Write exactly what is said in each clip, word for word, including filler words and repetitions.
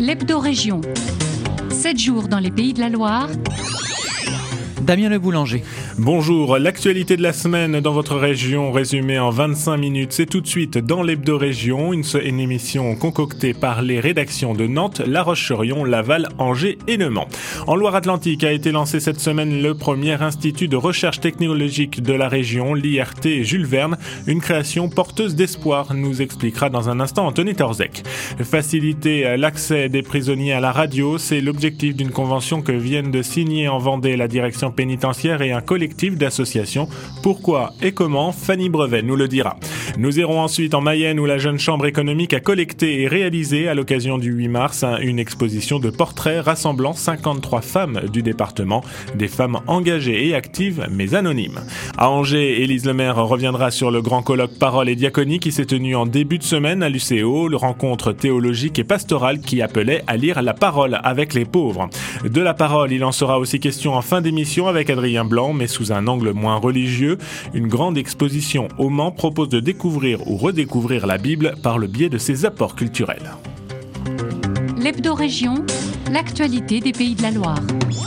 L'Hebdo-Région. sept jours dans les Pays de la Loire. Damien Le Boulanger. Bonjour, l'actualité de la semaine dans votre région résumée en vingt-cinq minutes, c'est tout de suite dans l'Hebdo-Région, une, une émission concoctée par les rédactions de Nantes, La Roche-sur-Yon, Laval, Angers et Le Mans. En Loire-Atlantique a été lancé cette semaine le premier institut de recherche technologique de la région, l'I R T Jules Verne, une création porteuse d'espoir, nous expliquera dans un instant Anthony Torzek. Faciliter l'accès des prisonniers à la radio, c'est l'objectif d'une convention que viennent de signer en Vendée la direction pénitentiaire et un collectif d'associations. Pourquoi et comment, Fanny Brevet nous le dira. Nous irons ensuite en Mayenne où la Jeune Chambre économique a collecté et réalisé à l'occasion du huit mars une exposition de portraits rassemblant cinquante-trois femmes du département, des femmes engagées et actives mais anonymes. À Angers, Élise Lemaire reviendra sur le grand colloque Parole et Diaconie qui s'est tenu en début de semaine à l'U C O, le rencontre théologique et pastorale qui appelait à lire la parole avec les pauvres. De la parole, il en sera aussi question en fin d'émission avec Adrien Blanc, mais sous un angle moins religieux. Une grande exposition au Mans propose de découvrir ou redécouvrir la Bible par le biais de ses apports culturels. L'Hebdo-Région, l'actualité des Pays de la Loire.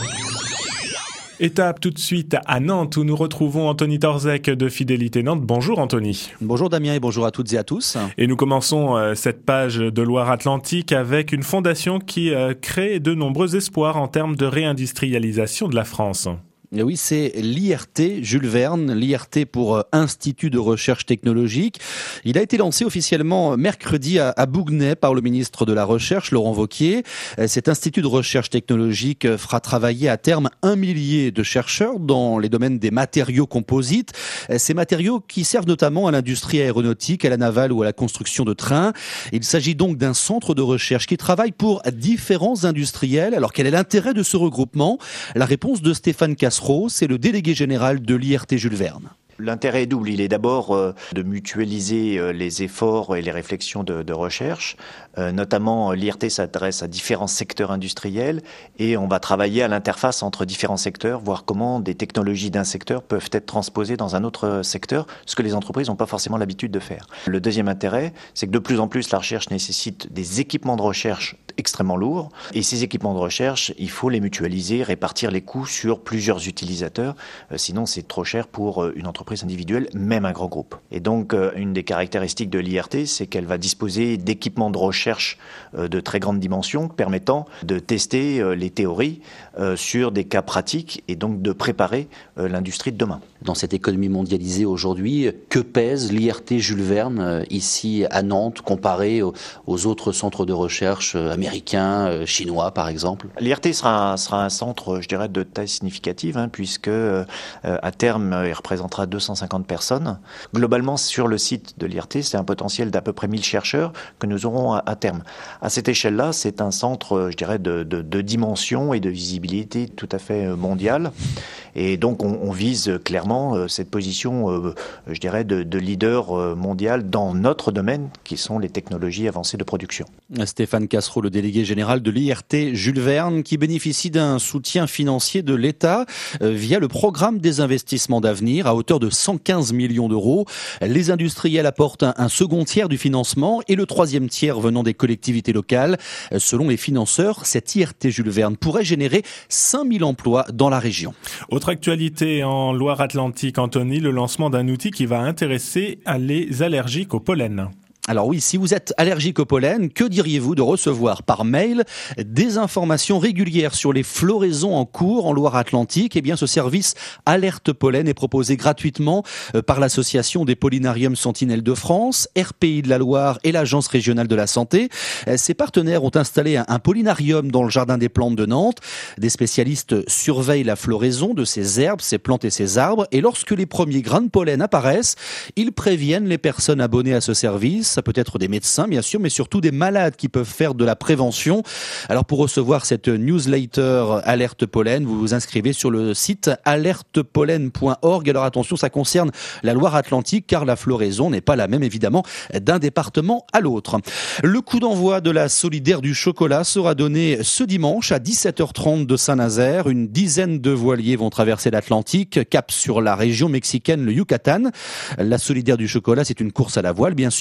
Étape tout de suite à Nantes où nous retrouvons Anthony Torzek de Fidélité Nantes. Bonjour Anthony. Bonjour Damien et bonjour à toutes et à tous. Et nous commençons euh, cette page de Loire-Atlantique avec une fondation qui euh, crée de nombreux espoirs en termes de réindustrialisation de la France. Et oui, c'est l'I R T Jules Verne, l'I R T pour Institut de recherche technologique. Il a été lancé officiellement mercredi à, à Bouguenais par le ministre de la Recherche, Laurent Wauquiez. Cet institut de recherche technologique fera travailler à terme un millier de chercheurs dans les domaines des matériaux composites. Ces matériaux qui servent notamment à l'industrie aéronautique, à la navale ou à la construction de trains. Il s'agit donc d'un centre de recherche qui travaille pour différents industriels. Alors quel est l'intérêt de ce regroupement ? La réponse de Stéphane Cassereau, c'est le délégué général de l'I R T Jules Verne. L'intérêt est double. Il est d'abord euh, de mutualiser euh, les efforts et les réflexions de, de recherche. Euh, notamment, l'I R T s'adresse à différents secteurs industriels et on va travailler à l'interface entre différents secteurs, voir comment des technologies d'un secteur peuvent être transposées dans un autre secteur, ce que les entreprises n'ont pas forcément l'habitude de faire. Le deuxième intérêt, c'est que de plus en plus, la recherche nécessite des équipements de recherche extrêmement lourds. Et ces équipements de recherche, il faut les mutualiser, répartir les coûts sur plusieurs utilisateurs. Euh, sinon, c'est trop cher pour euh, une entreprise individuelle, même un grand groupe. Et donc, euh, une des caractéristiques de l'I R T, c'est qu'elle va disposer d'équipements de recherche euh, de très grande dimension, permettant de tester euh, les théories euh, sur des cas pratiques et donc de préparer euh, l'industrie de demain. Dans cette économie mondialisée aujourd'hui, que pèse l'I R T Jules Verne euh, ici à Nantes, comparé aux, aux autres centres de recherche euh, américains, euh, chinois par exemple ? L'I R T sera, sera un centre, je dirais, de taille significative, hein, puisque euh, à terme, il représentera deux cent cinquante personnes. Globalement, sur le site de l'I R T, c'est un potentiel d'à peu près mille chercheurs que nous aurons à, à terme. À cette échelle-là, c'est un centre, je dirais, de, de, de dimension et de visibilité tout à fait mondiale. Et donc, on, on vise clairement cette position, euh, je dirais, de, de leader mondial dans notre domaine, qui sont les technologies avancées de production. Stéphane Cassereau, le délégué général de l'I R T Jules Verne, qui bénéficie d'un soutien financier de l'État euh, via le programme des investissements d'avenir à hauteur de cent quinze millions d'euros. Les industriels apportent un, un second tiers du financement et le troisième tiers venant des collectivités locales. Selon les financeurs, cette I R T Jules Verne pourrait générer cinq mille emplois dans la région. Autre actualité en Loire-Atlantique, Anthony, le lancement d'un outil qui va intéresser les allergiques au pollen. Alors oui, si vous êtes allergique au pollen, que diriez-vous de recevoir par mail des informations régulières sur les floraisons en cours en Loire-Atlantique ? Eh bien, ce service Alerte Pollen est proposé gratuitement par l'association des pollinariums Sentinelles de France, R P I de la Loire et l'Agence régionale de la santé. Ces partenaires ont installé un pollinarium dans le jardin des plantes de Nantes. Des spécialistes surveillent la floraison de ces herbes, ces plantes et ces arbres. Et lorsque les premiers grains de pollen apparaissent, ils préviennent les personnes abonnées à ce service. Ça peut être des médecins, bien sûr, mais surtout des malades qui peuvent faire de la prévention. Alors, pour recevoir cette newsletter Alerte Pollen, vous vous inscrivez sur le site alerte pollen point org. Alors, attention, ça concerne la Loire-Atlantique, car la floraison n'est pas la même, évidemment, d'un département à l'autre. Le coup d'envoi de la Solidaire du chocolat sera donné ce dimanche à dix-sept heures trente de Saint-Nazaire. Une dizaine de voiliers vont traverser l'Atlantique, cap sur la région mexicaine, le Yucatan. La Solidaire du chocolat, c'est une course à la voile, bien sûr, mais c'est surtout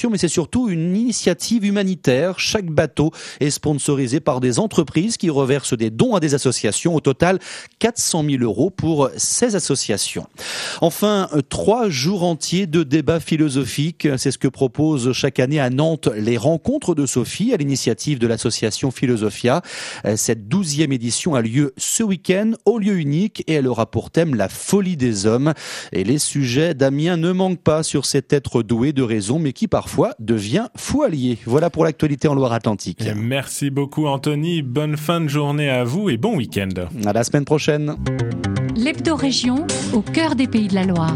surtout une initiative humanitaire. Chaque bateau est sponsorisé par des entreprises qui reversent des dons à des associations. Au total, quatre cent mille euros pour seize associations. Enfin, trois jours entiers de débats philosophiques. C'est ce que propose chaque année à Nantes les Rencontres de Sophie à l'initiative de l'association Philosophia. Cette douzième édition a lieu ce week-end au lieu unique et elle aura pour thème la folie des hommes. Et les sujets d'Amiens ne manquent pas sur cet être doué de raison mais qui parfois devient fou allié. Voilà pour l'actualité en Loire-Atlantique. Et merci beaucoup Anthony, bonne fin de journée à vous et bon week-end. À la semaine prochaine. L'Hebdo-Région, au cœur des Pays de la Loire.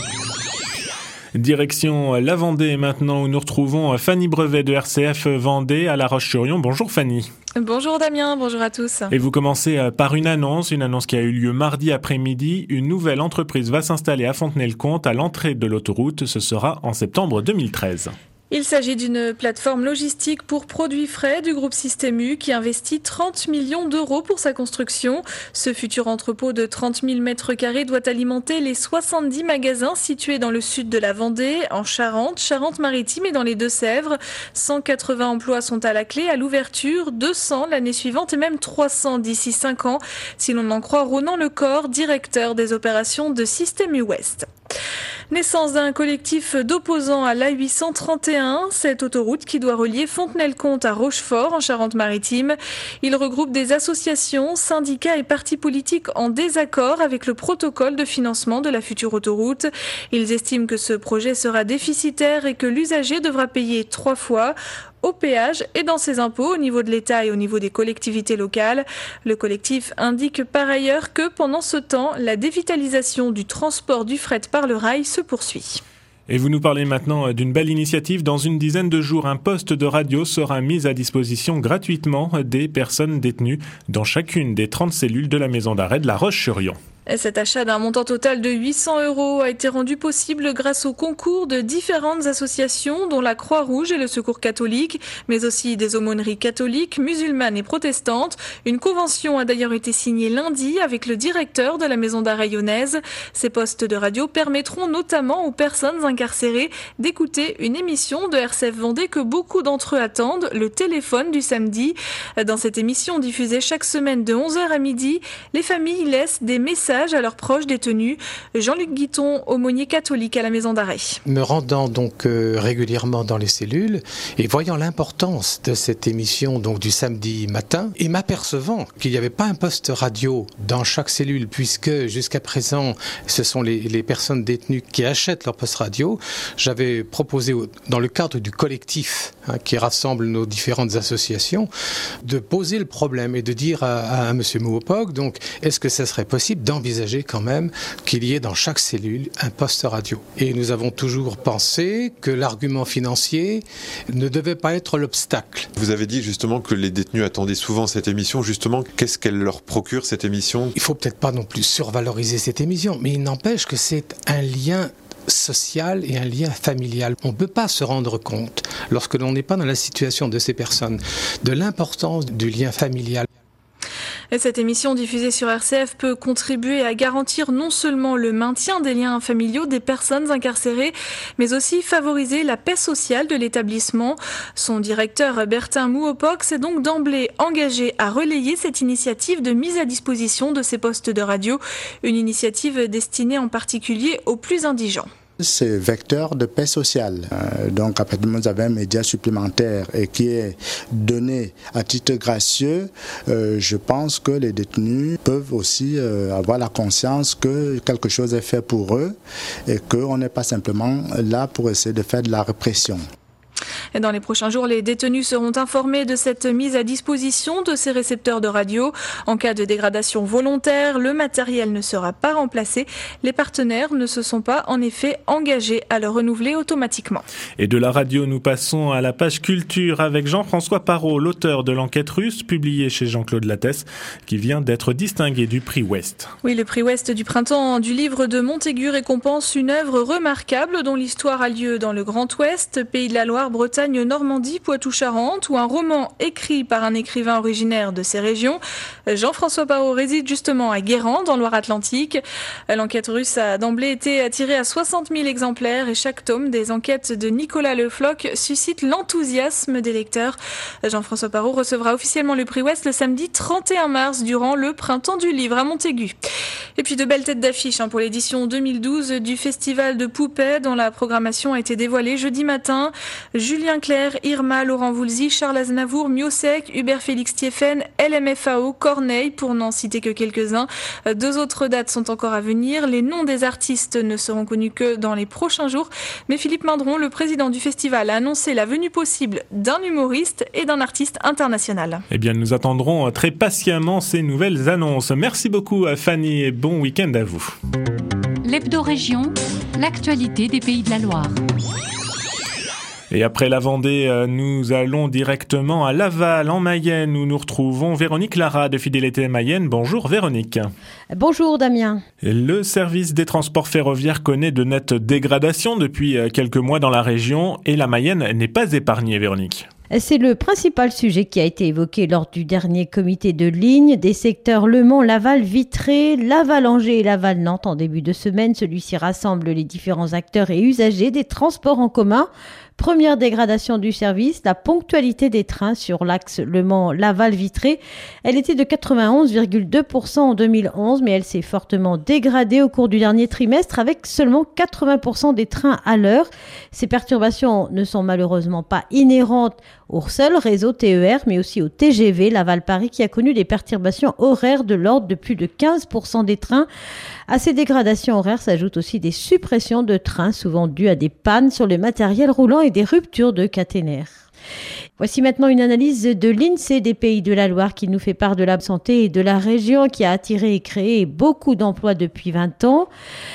Direction la Vendée maintenant où nous retrouvons Fanny Brevet de R C F Vendée à La Roche-sur-Yon. Bonjour Fanny. Bonjour Damien, bonjour à tous. Et vous commencez par une annonce, une annonce qui a eu lieu mardi après-midi. Une nouvelle entreprise va s'installer à Fontenay-le-Comte à l'entrée de l'autoroute. Ce sera en septembre deux mille treize. Il s'agit d'une plateforme logistique pour produits frais du groupe Système U qui investit trente millions d'euros pour sa construction. Ce futur entrepôt de trente mille mètres carrés doit alimenter les soixante-dix magasins situés dans le sud de la Vendée, en Charente, Charente-Maritime et dans les Deux-Sèvres. cent quatre-vingts emplois sont à la clé à l'ouverture, deux cents l'année suivante et même trois cents d'ici cinq ans, si l'on en croit Ronan Lecor, directeur des opérations de Système U Ouest. Naissance d'un collectif d'opposants à l'A huit cent trente et un, cette autoroute qui doit relier Fontenay-le-Comte à Rochefort en Charente-Maritime. Il regroupe des associations, syndicats et partis politiques en désaccord avec le protocole de financement de la future autoroute. Ils estiment que ce projet sera déficitaire et que l'usager devra payer trois fois au péage et dans ses impôts au niveau de l'État et au niveau des collectivités locales. Le collectif indique par ailleurs que pendant ce temps, la dévitalisation du transport du fret par le rail se poursuit. Et vous nous parlez maintenant d'une belle initiative. Dans une dizaine de jours, un poste de radio sera mis à disposition gratuitement des personnes détenues dans chacune des trente cellules de la maison d'arrêt de La Roche-sur-Yon. Cet achat d'un montant total de huit cents euros a été rendu possible grâce au concours de différentes associations dont la Croix-Rouge et le Secours catholique, mais aussi des aumôneries catholiques, musulmanes et protestantes. Une convention a d'ailleurs été signée lundi avec le directeur de la maison d'arrêt lyonnaise. Ces postes de radio permettront notamment aux personnes incarcérées d'écouter une émission de R C F Vendée que beaucoup d'entre eux attendent, le téléphone du samedi. Dans cette émission diffusée chaque semaine de onze heures à midi, les familles laissent des messages à leurs proches détenus. Jean-Luc Guiton, aumônier catholique à la maison d'arrêt. Me rendant donc euh, régulièrement dans les cellules et voyant l'importance de cette émission donc du samedi matin et m'apercevant qu'il n'y avait pas un poste radio dans chaque cellule puisque jusqu'à présent ce sont les, les personnes détenues qui achètent leur poste radio, j'avais proposé dans le cadre du collectif hein, qui rassemble nos différentes associations de poser le problème et de dire à, à, à M. Mouopog donc est-ce que ça serait possible d'envisager envisager quand même qu'il y ait dans chaque cellule un poste radio. Et nous avons toujours pensé que l'argument financier ne devait pas être l'obstacle. Vous avez dit justement que les détenus attendaient souvent cette émission. Justement, qu'est-ce qu'elle leur procure cette émission ? Il ne faut peut-être pas non plus survaloriser cette émission, mais il n'empêche que c'est un lien social et un lien familial. On ne peut pas se rendre compte, lorsque l'on n'est pas dans la situation de ces personnes, de l'importance du lien familial. Et cette émission diffusée sur R C F peut contribuer à garantir non seulement le maintien des liens familiaux des personnes incarcérées, mais aussi favoriser la paix sociale de l'établissement. Son directeur Bertin Mouopog s'est donc d'emblée engagé à relayer cette initiative de mise à disposition de ces postes de radio, une initiative destinée en particulier aux plus indigents. C'est vecteur de paix sociale. Euh, donc, à partir du moment où vous avez un média supplémentaire et qui est donné à titre gracieux, euh, je pense que les détenus peuvent aussi euh, avoir la conscience que quelque chose est fait pour eux et qu'on n'est pas simplement là pour essayer de faire de la répression. Et dans les prochains jours, les détenus seront informés de cette mise à disposition de ces récepteurs de radio. En cas de dégradation volontaire, le matériel ne sera pas remplacé. Les partenaires ne se sont pas en effet engagés à le renouveler automatiquement. Et de la radio, nous passons à la page culture avec Jean-François Parot, l'auteur de l'enquête russe, publiée chez Jean-Claude Lattès, qui vient d'être distingué du prix Ouest. Oui, le prix Ouest du printemps du livre de Montaigu récompense une œuvre remarquable dont l'histoire a lieu dans le Grand Ouest, Pays de la Loire, Bretagne Bretagne-Normandie, Poitou-Charentes ou un roman écrit par un écrivain originaire de ces régions. Jean-François Parot réside justement à Guérande, en Loire-Atlantique. L'enquête russe a d'emblée été attirée à soixante mille exemplaires et chaque tome des enquêtes de Nicolas Le Floch suscite l'enthousiasme des lecteurs. Jean-François Parot recevra officiellement le prix Ouest le samedi trente et un mars durant le Printemps du Livre à Montaigu. Et puis de belles têtes d'affiche hein, pour l'édition deux mille douze du Festival de Poupée dont la programmation a été dévoilée jeudi matin. Julien Clerc, Irma, Laurent Voulzy, Charles Aznavour, Miossec, Hubert Félix Thieffen, L M F A O, Corneille, pour n'en citer que quelques-uns. Deux autres dates sont encore à venir. Les noms des artistes ne seront connus que dans les prochains jours. Mais Philippe Mindron, le président du festival, a annoncé la venue possible d'un humoriste et d'un artiste international. Eh bien, nous attendrons très patiemment ces nouvelles annonces. Merci beaucoup à Fanny et bon week-end à vous. L'Hebdo-Région, l'actualité des Pays de la Loire. Et après la Vendée, nous allons directement à Laval, en Mayenne, où nous retrouvons Véronique Lara de Fidélité Mayenne. Bonjour Véronique. Bonjour Damien. Le service des transports ferroviaires connaît de nettes dégradations depuis quelques mois dans la région et la Mayenne n'est pas épargnée, Véronique. C'est le principal sujet qui a été évoqué lors du dernier comité de ligne des secteurs Le Mans, Laval, Vitré, Laval-Angers et Laval-Nantes. En début de semaine, celui-ci rassemble les différents acteurs et usagers des transports en commun. Première dégradation du service, la ponctualité des trains sur l'axe Le Mans-Laval-Vitré. Elle était de quatre-vingt-onze virgule deux pour cent en deux mille onze, mais elle s'est fortement dégradée au cours du dernier trimestre avec seulement quatre-vingts pour cent des trains à l'heure. Ces perturbations ne sont malheureusement pas inhérentes au seul réseau T E R, mais aussi au T G V Laval-Paris qui a connu des perturbations horaires de l'ordre de plus de quinze pour cent des trains. À ces dégradations horaires s'ajoutent aussi des suppressions de trains, souvent dues à des pannes sur le matériel roulant et des ruptures de caténaires. Voici maintenant une analyse de l'INSEE des Pays de la Loire qui nous fait part de la santé et de la région qui a attiré et créé beaucoup d'emplois depuis vingt ans.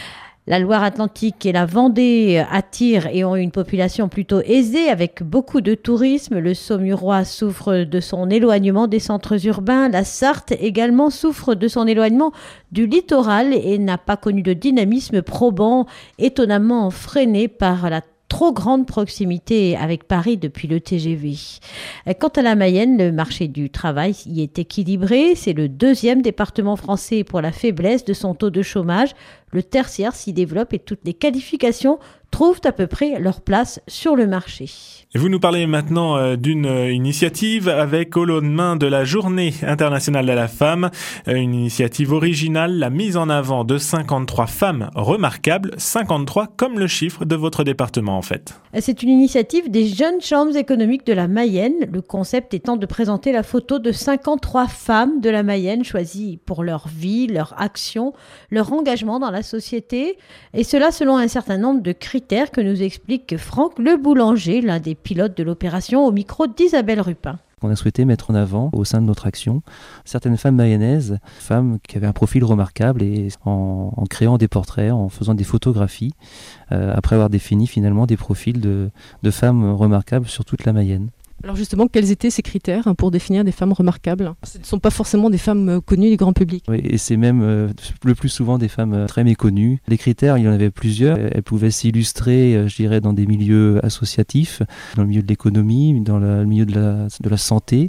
La Loire-Atlantique et la Vendée attirent et ont une population plutôt aisée avec beaucoup de tourisme. Le Saumurois souffre de son éloignement des centres urbains. La Sarthe également souffre de son éloignement du littoral et n'a pas connu de dynamisme probant, étonnamment freiné par la trop grande proximité avec Paris depuis le T G V. Quant à la Mayenne, le marché du travail y est équilibré. C'est le deuxième département français pour la faiblesse de son taux de chômage. Le tertiaire s'y développe et toutes les qualifications trouvent à peu près leur place sur le marché. Et vous nous parlez maintenant euh, d'une euh, initiative avec au lendemain de la Journée internationale de la femme, euh, une initiative originale, la mise en avant de cinquante-trois femmes remarquables, cinquante-trois comme le chiffre de votre département en fait. C'est une initiative des jeunes chambres économiques de la Mayenne, le concept étant de présenter la photo de cinquante-trois femmes de la Mayenne choisies pour leur vie, leur action, leur engagement dans la société, et cela selon un certain nombre de critères que nous explique Franck Le Boulanger, l'un des pilotes de l'opération, au micro d'Isabelle Rupin. On a souhaité mettre en avant au sein de notre action certaines femmes mayennaises, femmes qui avaient un profil remarquable et en, en créant des portraits, en faisant des photographies, euh, après avoir défini finalement des profils de, de femmes remarquables sur toute la Mayenne. Alors justement, quels étaient ces critères pour définir des femmes remarquables ? Ce ne sont pas forcément des femmes connues du grand public. Oui, et c'est même euh, le plus souvent des femmes très méconnues. Les critères, il y en avait plusieurs. Elles pouvaient s'illustrer, je dirais, dans des milieux associatifs, dans le milieu de l'économie, dans le milieu de la, de la santé,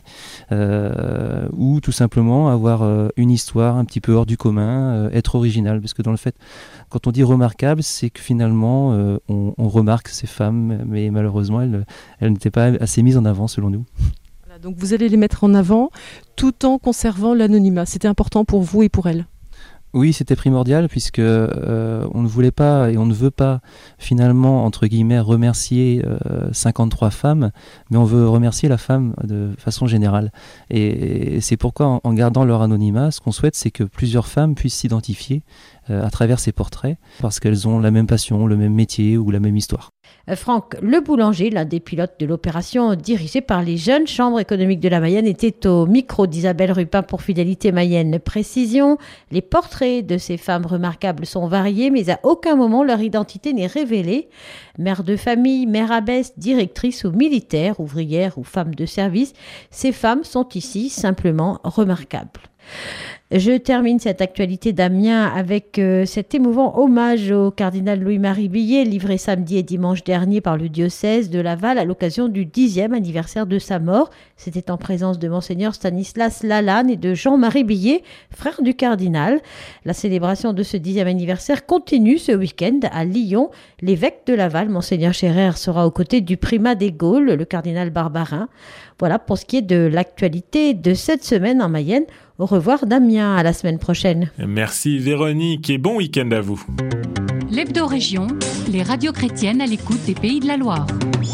euh, ou tout simplement avoir euh, une histoire un petit peu hors du commun, euh, être original. Parce que dans le fait, quand on dit remarquable, c'est que finalement, euh, on, on remarque ces femmes, mais malheureusement, elles, elles n'étaient pas assez mises en avant selon nous. Voilà, donc vous allez les mettre en avant tout en conservant l'anonymat. C'était important pour vous et pour elles. Oui, c'était primordial puisque euh, on ne voulait pas et on ne veut pas finalement entre guillemets remercier euh, cinquante-trois femmes, mais on veut remercier la femme de façon générale. Et, et c'est pourquoi en, en gardant leur anonymat, ce qu'on souhaite, c'est que plusieurs femmes puissent s'identifier euh, à travers ces portraits parce qu'elles ont la même passion, le même métier ou la même histoire. Franck Le Boulanger, l'un des pilotes de l'opération dirigée par les jeunes chambres économiques de la Mayenne, était au micro d'Isabelle Rupin pour Fidélité Mayenne. Précision, les portraits de ces femmes remarquables sont variés, mais à aucun moment leur identité n'est révélée. Mère de famille, mère abbesse, directrice ou militaire, ouvrière ou femme de service, ces femmes sont ici simplement remarquables. Je termine cette actualité d'Amiens avec euh, cet émouvant hommage au cardinal Louis-Marie Billet, livré samedi et dimanche dernier par le diocèse de Laval à l'occasion du dixième anniversaire de sa mort. C'était en présence de Monseigneur Stanislas Lalanne et de Jean-Marie Billet, frère du cardinal. La célébration de ce dixième anniversaire continue ce week-end à Lyon. L'évêque de Laval, Monseigneur Scherrer, sera aux côtés du primat des Gaules, le cardinal Barbarin. Voilà pour ce qui est de l'actualité de cette semaine en Mayenne. Au revoir Damien, à la semaine prochaine. Merci Véronique et bon week-end à vous. L'Hebdo-Région, les radios chrétiennes à l'écoute des Pays de la Loire.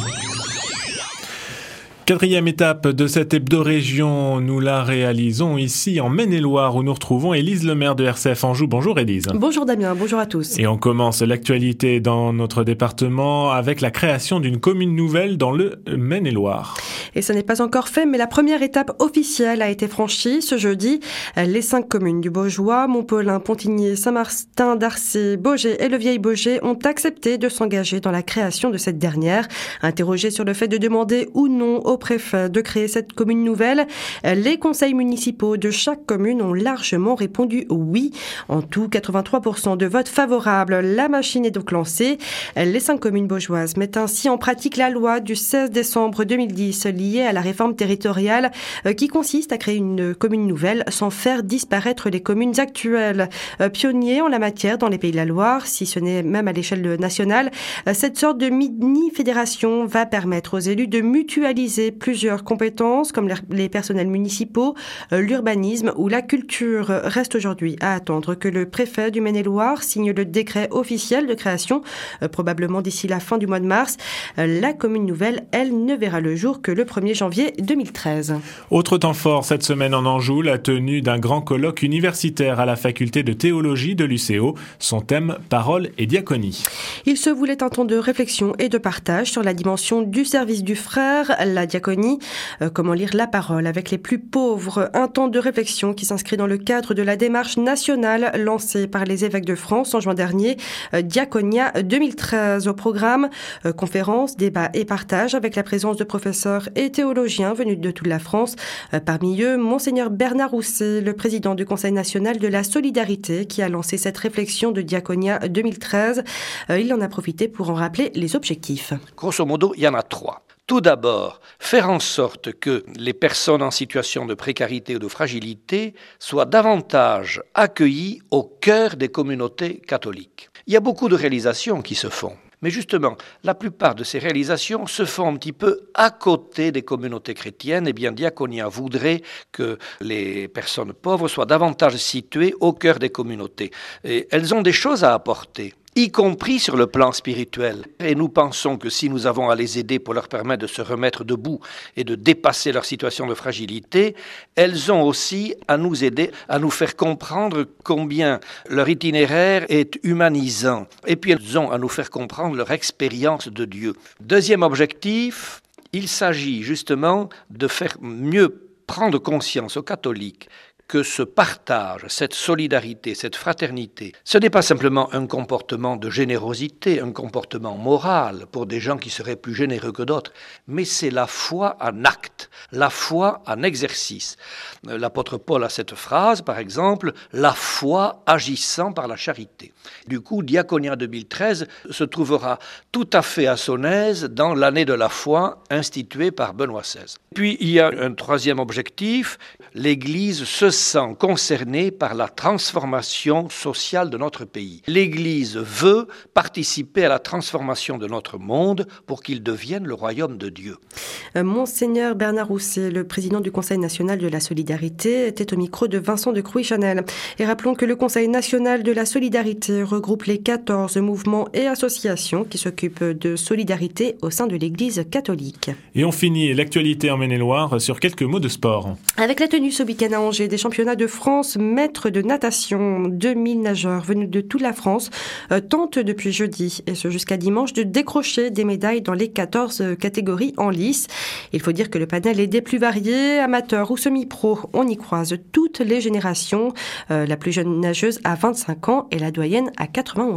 Quatrième étape de cette hebdo-région, nous la réalisons ici en Maine-et-Loire où nous retrouvons Élise Lemaire de R C F Anjou. Bonjour Élise. Bonjour Damien, bonjour à tous. Et on commence l'actualité dans notre département avec la création d'une commune nouvelle dans le Maine-et-Loire. Et ce n'est pas encore fait, mais la première étape officielle a été franchie ce jeudi. Les cinq communes du Baugeois, Montpelin, Pontigny, Saint-Martin, Darcé, Baugé et le Vieil-Baugé ont accepté de s'engager dans la création de cette dernière. Interrogés sur le fait de demander ou non au préfet de créer cette commune nouvelle, les conseils municipaux de chaque commune ont largement répondu oui. En tout, quatre-vingt-trois pour cent de votes favorables. La machine est donc lancée. Les cinq communes baugeoises mettent ainsi en pratique la loi du seize décembre deux mille dix liée à la réforme territoriale qui consiste à créer une commune nouvelle sans faire disparaître les communes actuelles. Pionnier en la matière dans les Pays de la Loire, si ce n'est même à l'échelle nationale, cette sorte de mini-fédération va permettre aux élus de mutualiser plusieurs compétences comme les personnels municipaux, l'urbanisme ou la culture. Reste aujourd'hui à attendre que le préfet du Maine-et-Loire signe le décret officiel de création, probablement d'ici la fin du mois de mars. La commune nouvelle, elle, ne verra le jour que le premier janvier deux mille treize. Autre temps fort cette semaine en Anjou, la tenue d'un grand colloque universitaire à la faculté de théologie de l'U C O. Son thème, parole et diaconie. Il se voulait un temps de réflexion et de partage sur la dimension du service du frère, la diaconie, euh, comment lire la parole avec les plus pauvres. Un temps de réflexion qui s'inscrit dans le cadre de la démarche nationale lancée par les évêques de France en juin dernier, euh, Diaconia deux mille treize. Au programme, euh, conférences, débats et partage avec la présence de professeurs et théologiens venus de toute la France. Euh, parmi eux, Monseigneur Bernard Rousset, le président du Conseil national de la solidarité, qui a lancé cette réflexion de Diaconia deux mille treize. Euh, il en a profité pour en rappeler les objectifs. Grosso modo, il y en a trois. Tout d'abord, faire en sorte que les personnes en situation de précarité ou de fragilité soient davantage accueillies au cœur des communautés catholiques. Il y a beaucoup de réalisations qui se font. Mais justement, la plupart de ces réalisations se font un petit peu à côté des communautés chrétiennes. Eh bien, Diaconia voudrait que les personnes pauvres soient davantage situées au cœur des communautés. Et elles ont des choses à apporter, y compris sur le plan spirituel. Et nous pensons que si nous avons à les aider pour leur permettre de se remettre debout et de dépasser leur situation de fragilité, elles ont aussi à nous aider, à nous faire comprendre combien leur itinéraire est humanisant. Et puis elles ont à nous faire comprendre leur expérience de Dieu. Deuxième objectif, il s'agit justement de faire mieux prendre conscience aux catholiques que ce partage, cette solidarité, cette fraternité, ce n'est pas simplement un comportement de générosité, un comportement moral pour des gens qui seraient plus généreux que d'autres, mais c'est la foi en acte, la foi en exercice. L'apôtre Paul a cette phrase, par exemple, « la foi agissant par la charité ». Du coup, Diaconia deux mille treize se trouvera tout à fait à son aise dans l'année de la foi instituée par Benoît seize. Puis, il y a un troisième objectif, l'Église se sent concernée par la transformation sociale de notre pays. L'Église veut participer à la transformation de notre monde pour qu'il devienne le royaume de Dieu. Monseigneur Bernard Rousset, le président du Conseil national de la solidarité, était au micro de Vincent de Crouy-Chanel. Et rappelons que le Conseil national de la solidarité regroupe les quatorze mouvements et associations qui s'occupent de solidarité au sein de l'Église catholique. Et on finit l'actualité en Maine-et-Loire sur quelques mots de sport. Avec la tenue ce week-end à Angers des championnats de France maîtres de natation, deux mille nageurs venus de toute la France euh, tentent depuis jeudi, et ce jusqu'à dimanche, de décrocher des médailles dans les quatorze catégories en lice. Il faut dire que le panel est des plus variés, amateurs ou semi-pro. On y croise toutes les générations. Euh, la plus jeune nageuse a vingt-cinq ans et la doyenne a quatre-vingt-onze ans.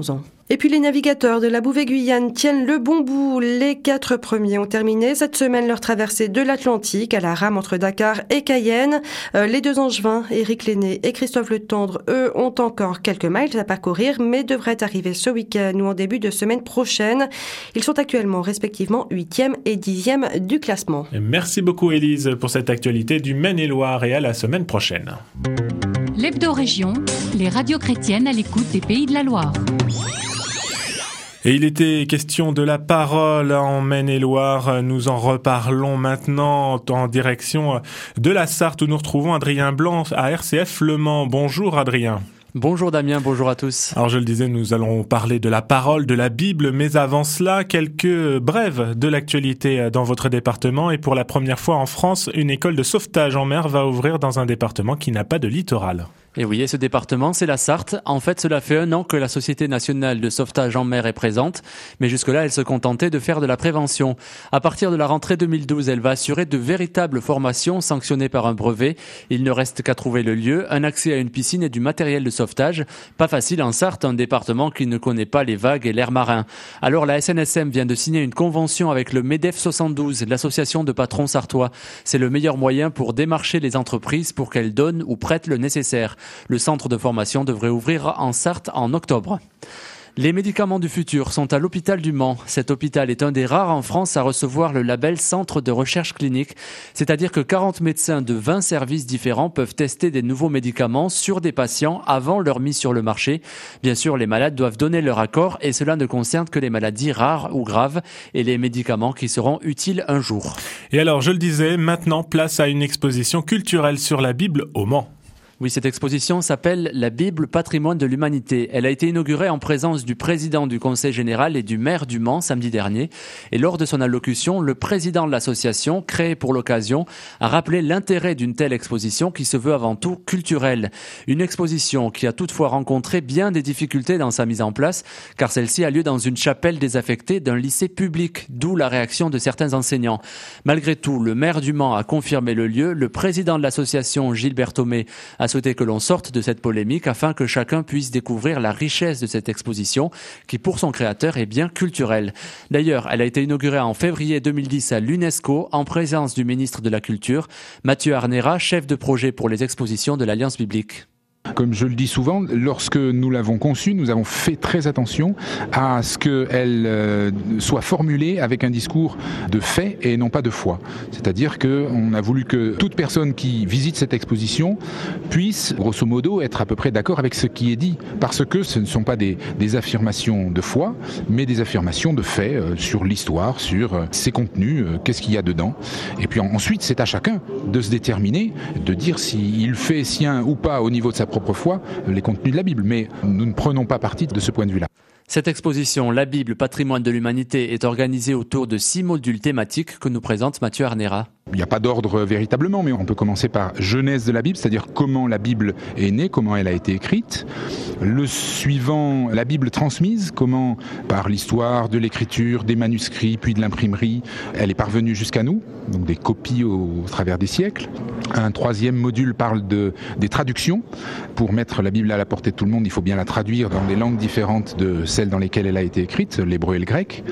Et puis les navigateurs de la Bouvet-Guyane tiennent le bon bout. Les quatre premiers ont terminé cette semaine leur traversée de l'Atlantique à la rame entre Dakar et Cayenne. Euh, les deux Angevins, Éric Lenné et Christophe Le Tendre, eux, ont encore quelques miles à parcourir, mais devraient arriver ce week-end ou en début de semaine prochaine. Ils sont actuellement respectivement huitième et dixième du classement. Merci beaucoup Élise pour cette actualité du Maine-et-Loire et à la semaine prochaine. L'Hebdo-Région, les radios chrétiennes à l'écoute des Pays de la Loire. Et il était question de la parole en Maine-et-Loire. Nous en reparlons maintenant en direction de la Sarthe où nous retrouvons Adrien Blanc à R C F Le Mans. Bonjour Adrien. Bonjour Damien, bonjour à tous. Alors je le disais, nous allons parler de la parole, de la Bible, mais avant cela, quelques brèves de l'actualité dans votre département. Et pour la première fois en France, une école de sauvetage en mer va ouvrir dans un département qui n'a pas de littoral. Et oui, et ce département, c'est la Sarthe. En fait, cela fait un an que la Société nationale de sauvetage en mer est présente, mais jusque-là, elle se contentait de faire de la prévention. À partir de la rentrée deux mille douze, elle va assurer de véritables formations sanctionnées par un brevet. Il ne reste qu'à trouver le lieu, un accès à une piscine et du matériel de sauvetage. Pas facile en Sarthe, un département qui ne connaît pas les vagues et l'air marin. Alors la S N S M vient de signer une convention avec le MEDEF soixante-douze, l'association de patrons sartois. C'est le meilleur moyen pour démarcher les entreprises pour qu'elles donnent ou prêtent le nécessaire. Le centre de formation devrait ouvrir en Sarthe en octobre. Les médicaments du futur sont à l'hôpital du Mans. Cet hôpital est un des rares en France à recevoir le label Centre de recherche clinique, c'est-à-dire que quarante médecins de vingt services différents peuvent tester des nouveaux médicaments sur des patients avant leur mise sur le marché. Bien sûr, les malades doivent donner leur accord et cela ne concerne que les maladies rares ou graves et les médicaments qui seront utiles un jour. Et alors, je le disais, maintenant place à une exposition culturelle sur la Bible au Mans. Oui, cette exposition s'appelle La Bible, patrimoine de l'humanité. Elle a été inaugurée en présence du président du Conseil général et du maire du Mans samedi dernier. Et lors de son allocution, le président de l'association, créée pour l'occasion, a rappelé l'intérêt d'une telle exposition qui se veut avant tout culturelle. Une exposition qui a toutefois rencontré bien des difficultés dans sa mise en place, car celle-ci a lieu dans une chapelle désaffectée d'un lycée public, d'où la réaction de certains enseignants. Malgré tout, le maire du Mans a confirmé le lieu. Le président de l'association, Gilbert Thomé, a souhaité que l'on sorte de cette polémique afin que chacun puisse découvrir la richesse de cette exposition qui, pour son créateur, est bien culturelle. D'ailleurs, elle a été inaugurée en février deux mille dix à l'UNESCO en présence du ministre de la Culture, Mathieu Arnera, chef de projet pour les expositions de l'Alliance biblique. Comme je le dis souvent, lorsque nous l'avons conçue, nous avons fait très attention à ce qu'elle euh, soit formulée avec un discours de fait et non pas de foi. C'est-à-dire qu'on a voulu que toute personne qui visite cette exposition puisse, grosso modo, être à peu près d'accord avec ce qui est dit. Parce que ce ne sont pas des, des affirmations de foi, mais des affirmations de fait euh, sur l'histoire, sur euh, ses contenus, euh, qu'est-ce qu'il y a dedans. Et puis ensuite, c'est à chacun de se déterminer, de dire s'il fait sien ou pas au niveau de sa propre foi les contenus de la Bible, mais nous ne prenons pas parti de ce point de vue-là. Cette exposition, La Bible, patrimoine de l'humanité, est organisée autour de six modules thématiques que nous présente Mathieu Arnera. Il n'y a pas d'ordre véritablement, mais on peut commencer par genèse de la Bible, c'est-à-dire comment la Bible est née, comment elle a été écrite. Le suivant, la Bible transmise, comment par l'histoire de l'écriture, des manuscrits, puis de l'imprimerie, elle est parvenue jusqu'à nous, donc des copies au, au travers des siècles. Un troisième module parle de, des traductions. Pour mettre la Bible à la portée de tout le monde, il faut bien la traduire dans des langues différentes de celles dans lesquelles elle a été écrite, l'hébreu et le grec.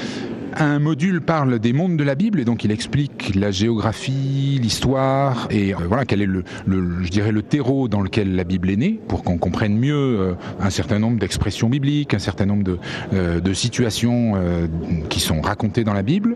Un module parle des mondes de la Bible et donc il explique la géographie, l'histoire et euh, voilà quel est le, le, je dirais le terreau dans lequel la Bible est née pour qu'on comprenne mieux euh, un certain nombre d'expressions bibliques, un certain nombre de, euh, de situations euh, qui sont racontées dans la Bible.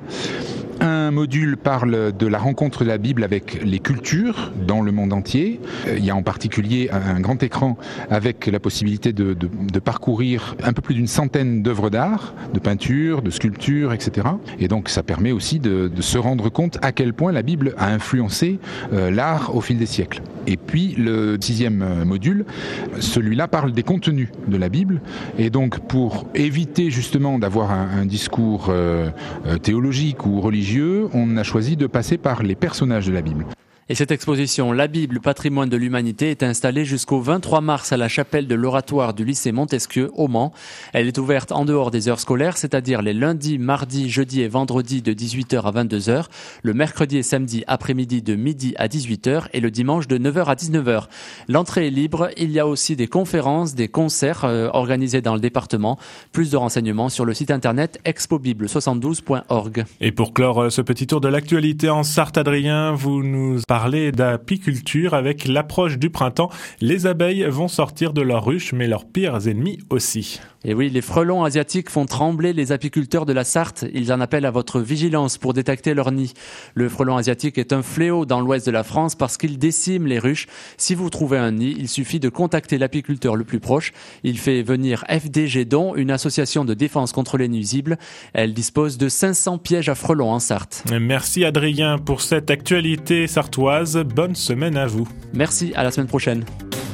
Un module parle de la rencontre de la Bible avec les cultures dans le monde entier. Il y a en particulier un grand écran avec la possibilité de, de, de parcourir un peu plus d'une centaine d'œuvres d'art, de peinture, de sculpture, et cetera. Et donc ça permet aussi de, de se rendre compte à quel point la Bible a influencé euh, l'art au fil des siècles. Et puis le sixième module, celui-là parle des contenus de la Bible. Et donc pour éviter justement d'avoir un, un discours euh, théologique ou religieux, on a choisi de passer par les personnages de la Bible. Et cette exposition, La Bible, patrimoine de l'humanité, est installée jusqu'au vingt-trois mars à la chapelle de l'oratoire du lycée Montesquieu au Mans. Elle est ouverte en dehors des heures scolaires, c'est-à-dire les lundis, mardis, jeudis et vendredis de dix-huit heures à vingt-deux heures, le mercredi et samedi après-midi de midi à dix-huit heures et le dimanche de neuf heures à dix-neuf heures. L'entrée est libre. Il y a aussi des conférences, des concerts euh, organisés dans le département. Plus de renseignements sur le site internet expo bible soixante-douze point org. Et pour clore ce petit tour de l'actualité en Sarthe, Adrien, vous nous parlez d'apiculture. Avec l'approche du printemps, les abeilles vont sortir de leurs ruches, mais leurs pires ennemis aussi. Et oui, les frelons asiatiques font trembler les apiculteurs de la Sarthe. Ils en appellent à votre vigilance pour détecter leur nid. Le frelon asiatique est un fléau dans l'ouest de la France parce qu'il décime les ruches. Si vous trouvez un nid, il suffit de contacter l'apiculteur le plus proche. Il fait venir F D G Don, une association de défense contre les nuisibles. Elle dispose de cinq cents pièges à frelons en Sarthe. Merci Adrien pour cette actualité sartoise. Bonne semaine à vous. Merci, à la semaine prochaine.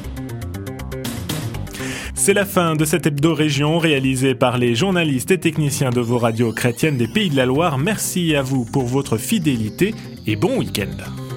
C'est la fin de cette hebdo-région réalisée par les journalistes et techniciens de vos radios chrétiennes des Pays de la Loire. Merci à vous pour votre fidélité et bon week-end.